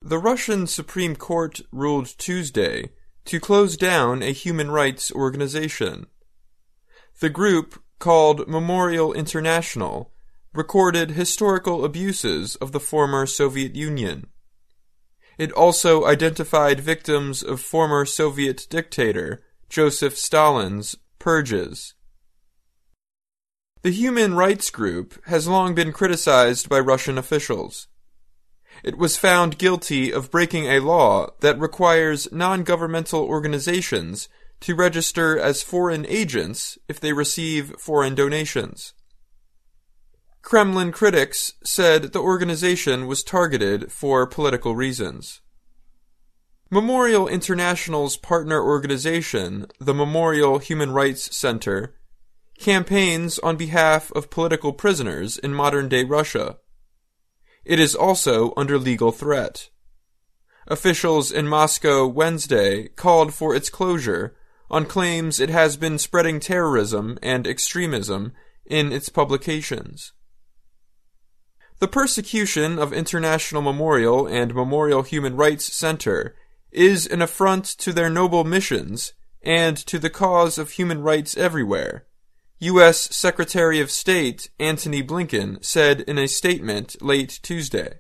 The Russian Supreme Court ruled Tuesday to close down a human rights organization. The group, called Memorial International, recorded historical abuses of the former Soviet Union. It also identified victims of former Soviet dictator Joseph Stalin's purges. The human rights group has long been criticized by Russian officials. It was found guilty of breaking a law that requires non-governmental organizations to register as foreign agents if they receive foreign donations. Kremlin critics said the organization was targeted for political reasons. Memorial International's partner organization, the Memorial Human Rights Center, campaigns on behalf of political prisoners in modern-day Russia. It is also under legal threat. Officials in Moscow Wednesday called for its closure on claims it has been spreading terrorism and extremism in its publications. The persecution of International Memorial and Memorial Human Rights Center is an affront to their noble missions and to the cause of human rights everywhere, U.S. Secretary of State Antony Blinken said in a statement late Tuesday.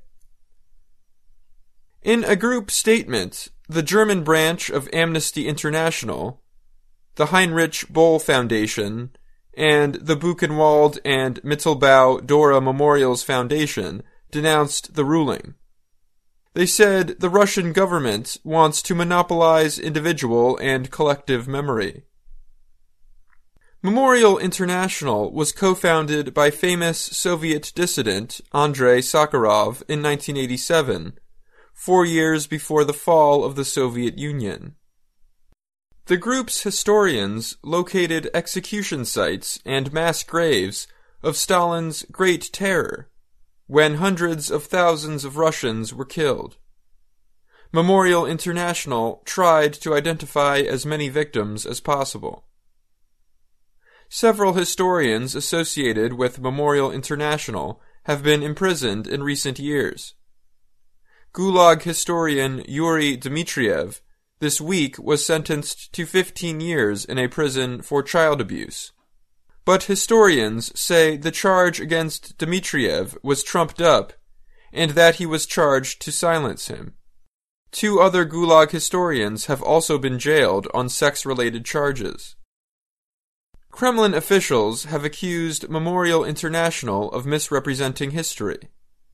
In a group statement, the German branch of Amnesty International, the Heinrich Böll Foundation, and the Buchenwald and Mittelbau Dora Memorials Foundation denounced the ruling. They said the Russian government wants to monopolize individual and collective memory. Memorial International was co-founded by famous Soviet dissident Andrei Sakharov in 1987, 4 years before the fall of the Soviet Union. The group's historians located execution sites and mass graves of Stalin's Great Terror, when hundreds of thousands of Russians were killed. Memorial International tried to identify as many victims as possible. Several historians associated with Memorial International have been imprisoned in recent years. Gulag historian Yuri Dmitriev this week was sentenced to 15 years in a prison for child abuse. But historians say the charge against Dmitriev was trumped up and that he was charged to silence him. 2 other Gulag historians have also been jailed on sex-related charges. Kremlin officials have accused Memorial International of misrepresenting history.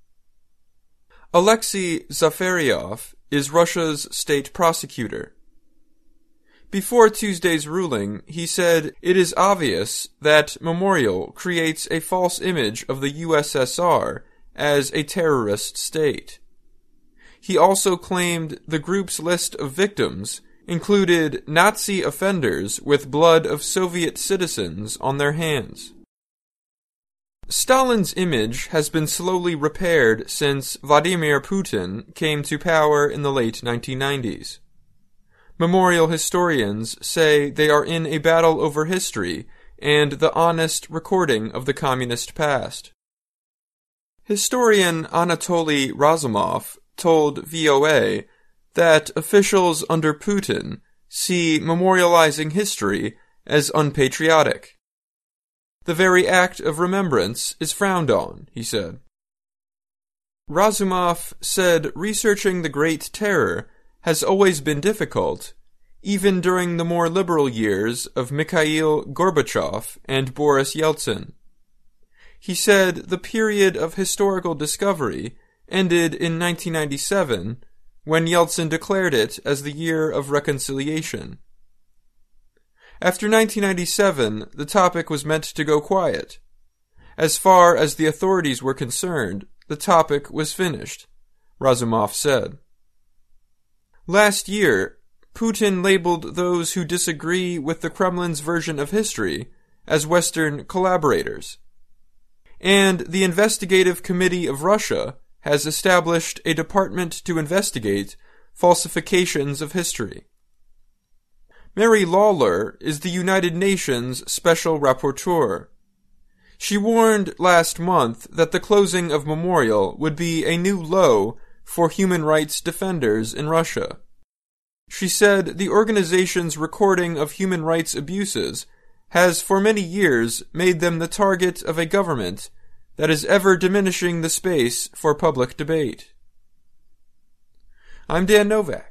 Alexei Zafarov is Russia's state prosecutor. Before Tuesday's ruling, he said it is obvious that Memorial creates a false image of the USSR as a terrorist state. He also claimed the group's list of victims included Nazi offenders with blood of Soviet citizens on their hands. Stalin's image has been slowly repaired since Vladimir Putin came to power in the late 1990s. Memorial historians say they are in a battle over history and the honest recording of the communist past. Historian Anatoly Razumov told VOA that officials under Putin see memorializing history as unpatriotic. The very act of remembrance is frowned on, he said. Razumov said researching the Great Terror has always been difficult, even during the more liberal years of Mikhail Gorbachev and Boris Yeltsin. He said the period of historical discovery ended in 1997, when Yeltsin declared it as the year of reconciliation. After 1997, the topic was meant to go quiet. As far as the authorities were concerned, the topic was finished, Razumov said. Last year, Putin labeled those who disagree with the Kremlin's version of history as Western collaborators. And the Investigative Committee of Russia has established a department to investigate falsifications of history. Mary Lawler is the United Nations Special Rapporteur. She warned last month that the closing of Memorial would be a new low for human rights defenders in Russia. She said the organization's recording of human rights abuses has for many years made them the target of a government that is ever diminishing the space for public debate. I'm Dan Novak.